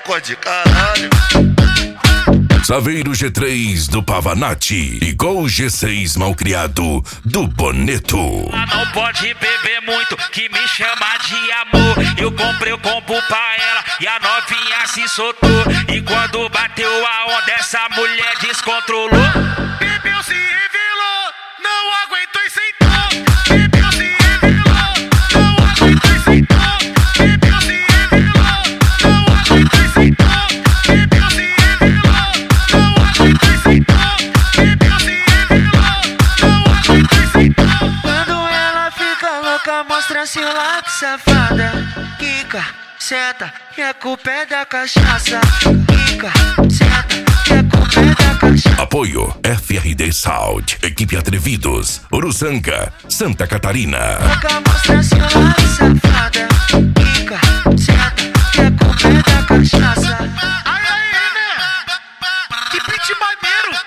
recorde, caralho. Saveiro G3 do Pavanati e Gol G6 malcriado do Boneto. Não pode beber muito, que me chama de amor. Eu comprei o combo pra ela e a novinha se soltou. E quando bateu a onda, essa mulher descontrolou. Bebeu, se revelou, não aguentou e sentou. Bebeu, se revelou, não aguentou e sentou. Bebeu, se revelou, não aguentou e sentou. Bebeu, se revelou, não aguentou e sentou. Bebeu, se revelou, não aguentou e sentou. Quando ela fica louca, mostra seu lado, safada. Quica, senta, e a culpa é da cachaça. Quica, senta, e a culpa é da cachaça. Apoio FRD Sound, Equipe Atrevidos, Uruçanga, Santa Catarina. Louca, mostra seu lado, safada. Quica, senta, e a culpa é da cachaça. Ai, ai, né? Que beat maneiro.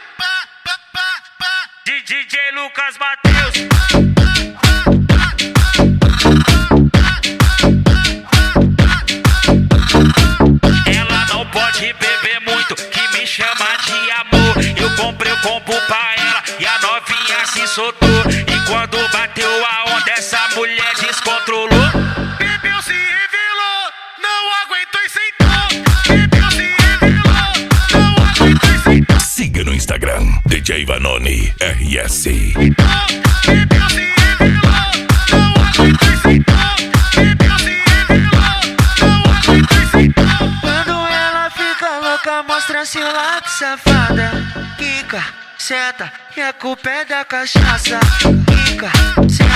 De DJ Lucas Mateus. Ela não pode beber muito, que me chama de amor. Eu comprei o combo pra ela e a novinha se soltou. E quando bateu a onda, essa mulher descontrolou. Bebeu, se revelou, não aguentou e sentou. Bebeu, se revelou, não aguentou e sentou. Siga no Instagram, DJ Vanoni RS. Bebeu, se revelou, não aguentou e sentou. Bebeu, se revelou, não aguentou e sentou. Quando ela fica louca, mostra seu lado, safada. Quica, senta, e a culpa é da cachaça. Quica, senta.